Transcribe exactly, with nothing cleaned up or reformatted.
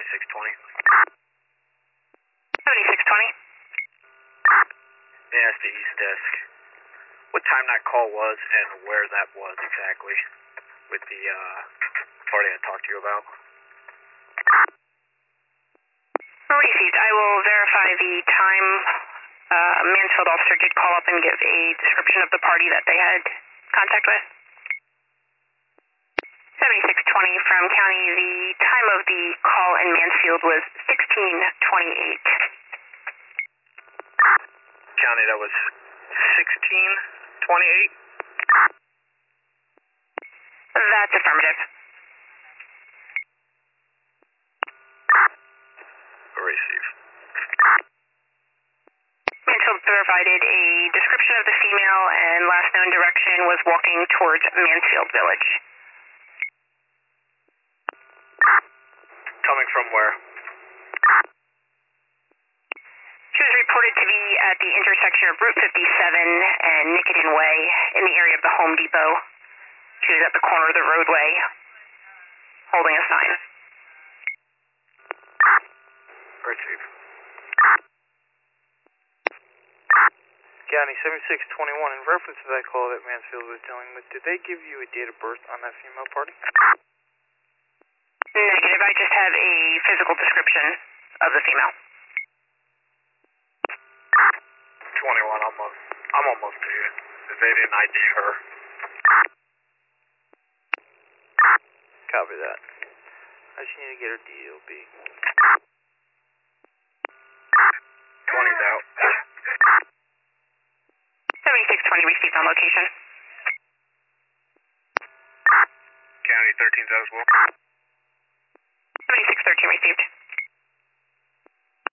seventy-six twenty. seventy-six twenty. Yeah, it's the East Desk. What time that call was and where that was exactly with the uh, party I talked to you about? Received. I will verify the time. Uh, Mansfield officer did call up and give a description of the party that they had contact with. seventy-six twenty from county. The time of the call in Mansfield was sixteen twenty-eight. County, that was sixteen twenty-eight? That's affirmative. Receive. Mansfield provided a description of the female and last known direction was walking towards Mansfield Village. Coming from where? She was reported to be at the intersection of Route fifty-seven and Nicotin Way in the area of the Home Depot. She was at the corner of the roadway holding a sign. Receive. County seventy-six twenty-one, in reference to that call that Mansfield was dealing with, did they give you a date of birth on that female party? Negative. I just have a physical description of the female. twenty-one, I'm, a, I'm almost to you. They didn't I D her. Copy that. I just need to get her D O B. twenty's out. seventy-six twenty received on location. County thirteen's out as well. seventy-six thirteen received.